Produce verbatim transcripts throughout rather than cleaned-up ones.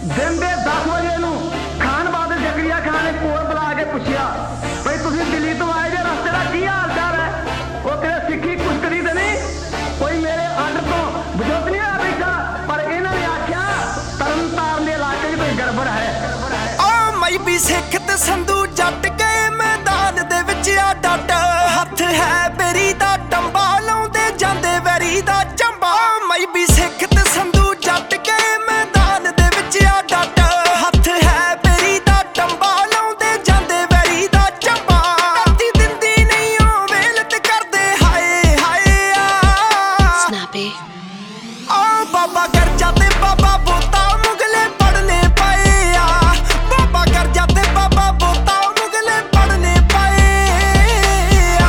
दिन के दस बजे नूं खान बहादुर जकरिया खान ने कोल बुला के पूछया भाई तुसीं दिल्ली तो आए जे रस्ते का की हाल चाल है। वो कहे सिक्खी कुश्ती तो नहीं, कोई मेरे आर्डर तो बजोत नहीं आ बैठा, पर इन्होंने आख्या तरन तारण के इलाके में कोई गड़बड़ है। ओ मई भी सिख ते संधू जट गए मैदान दे विच आ डट, हथ है बेरी दा टंबा लाउंदे जांदे वैरी दा चंबा। मई भी सिख ते संधू जट गए मैदान दे विच आ डट, हथ है बेरी दा टंबा लाउंदे जांदे वैरी दा चंबा। ती दिंदी नहीं ओ वेलत करदे हाय हाय आ Snappy. ओ बाबा कर जाते बाबा बोता मुगले पढ़ने पाए आ, बाबा कर जाते बाबा बोता मुगले पढ़ने पाए आ।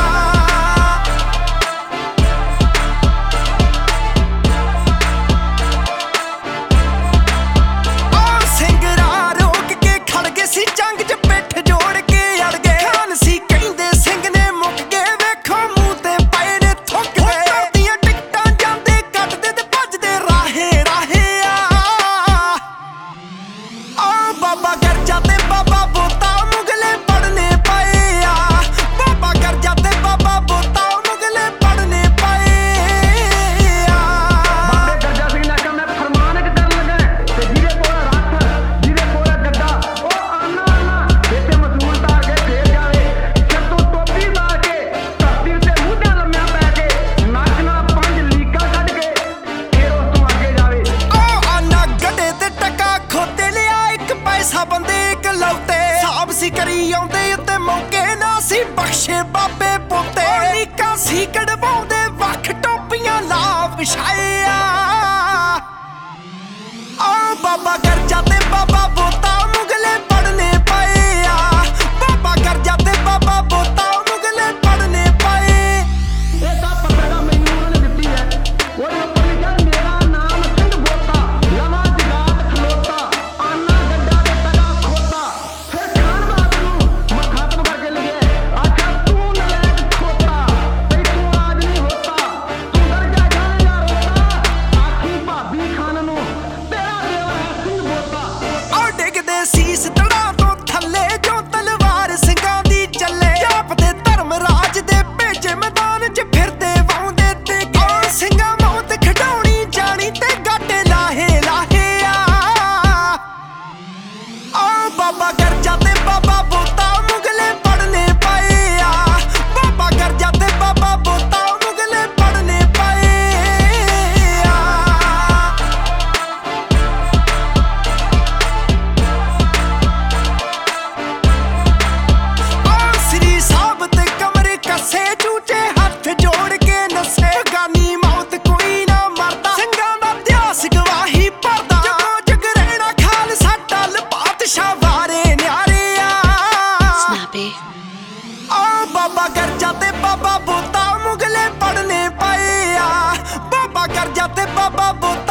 ओ सिंगरा रोक के खड़ गए सी जंग च पिठ जोड़ के अड़ गए, खान सी कहंदे सिंह ने मुक गए वेखो मूंह ते पए ने थुक गए। दियां टिकटां जांदे कटदे ते भजदे राहे राहे आ। ओ बाबा कर जाते बाबा बोता मुगले पढ़ने पाए आ, बाबा कर जाते बाबा बोता मुगले पढ़ने पाए आ। बाबे गरजा सिंह ने कहा मैं फरमान एक करन लगा ते जिहदे कोल रथ जिहदे कोल गड्डा ओ आना आना इत्थे मसूल तार के फेर जावे, सिर तो टोपी मार के धरती उत्ते मूंह् लम्मिया पै के नੱਕ ਨਾਲ ਪੰਜ ਲੀਕਾਂ ਕੱਢ ਕੇ ਫਿਰ ਉਸ ਤੋਂ ਅੱਗੇ ਜਾਵੇ। ओ आना गड्डे ते टका खोते लिया एक पैसा बंदे एक लौटे, साहब सी करी आउंदे उत्ते मौके ना सी बख्शे बाबे पोते। लीकां सी कढवाउंदे वख टोपियां ला विछाए आ। ओ बाबा कर जाते बाबा बोता मुगले पढ़ने पाए आ, बाबा कर जाते बाबा बोता मुगले पढ़ने पाए। ਇਹ ਤਾਂ ਪੱਤਰਕਾਰ ਮੈਨੂੰ ਉਹਨਾਂ ਨੇ ਦਿੱਤੀ ਹੈ, ਉਹਦੇ ਉੱਪਰ ਲਿਖਿਆ ਮੇਰਾ ਨਾਮ ਸਿੰਘ ਬੋਤਾ, ਲਵਾ ਜਗਾਤ ਖਲੋਤਾ, ਆਨਾ ਗੱਡਾ ਤੇ ਤਗਾ ਖੋਤਾ। ਫਿਰ ਖਾਨ ਬਹਾਦਰ ਨੂੰ ਮੁਖਾਤਬ ਕਰਕੇ ਲਿਖਿਆ ਆਖਾ ਤੂੰ ਨਲਾਇਕ ਖੋਤਾ, ਤੇਰੀ ਤੂੰ ਆਜ ਨਹੀਂ ਹੋਤਾ, ਤੂੰ ਡਰ ਜਾ ਜਾਏਗਾ ਰੋਤਾ, ਆਖੀ ਭਾਬੀ ਖਾਨ ਨੂੰ ਤੇਰਾ ਦੇਵਾ ਹੈ ਸਿੰਘ ਬੋਤਾ। ਔ ਡਿੱਗਦੇ ਸੀਸ ਤੜਾਂ ਤੋਂ ਥੱਲੇ ਜੋ ਤਲਵਾਰ ਸਿੰਘਾਂ ਦੀ ਚੱਲੇ, ਜਾਪਦੇ ਧਰਮ ਰਾਜ ਦੇ ਭੇਜੇ ਮੈਦਾਨ 'ਚ ਫਿਰਦੇ ਵਾਉਂਦੇ ਤੇ ਗਏ। ਸਿੰਘਾਂ ਮੌਤ ਖਡਾਉਣੀ ਜਾਣੀ ਤੇ ਗਾਟੇ ਲਾਹੇ ਲਾਹੇ ਆ। ਓ ਬਾਬਾ ਕਰ ਜਾਤੇ ਬਾਬਾ ਬੋਤਾ ਮੁਗਲੇ ਪੜਨੇ ਪਾਏ ਆ, ਬਾਬਾ ਕਰ ਜਾਤੇ ਬਾਬਾ ਬੋਤਾ ਮੁਗਲੇ ਪੜਨੇ ਪਾਏ ਆ। ਓ ਸ੍ਰੀ ਸਾਹਿਬ ਤੇ ਕਮਰੇ ਕੱਸੇ ਝੂਠੇ ਹੱਥ ਜੋੜ ਕੇ ਨਸੇ, ਗਾਨੀ ਮੌਤ ਕੋਈ ਨਾ ਮਰਦਾ, ਸਿੰਘਾਂ ਦਾ ਇਤਿਹਾਸ ਗਵਾਹੀ ਭਰਦਾ। ਜਦੋਂ ਜਗਰੇਣਾ ਖਾਲਸਾ ਟੱਲ ਪਾਤਸ਼ਾਹ ਵਾਰੇ ਨਿਆਰੇ ਆ। Snappy. ਓ ਬਾਬਾ ਕਰ ਜਾਤੇ ਬਾਬਾ ਬੋਤਾ ਮੁਗਲੇ ਪੜਨੇ ਪਾਏ ਆ, ਬਾਬਾ ਕਰ ਜਾਤੇ ਬਾਬਾ ਬੋਤਾ